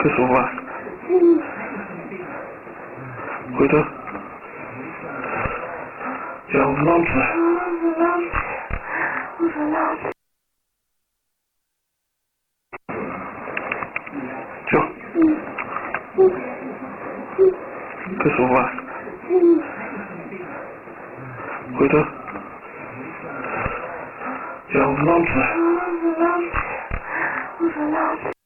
可说话。回头。叫老子。就。可说话。回头。叫老子。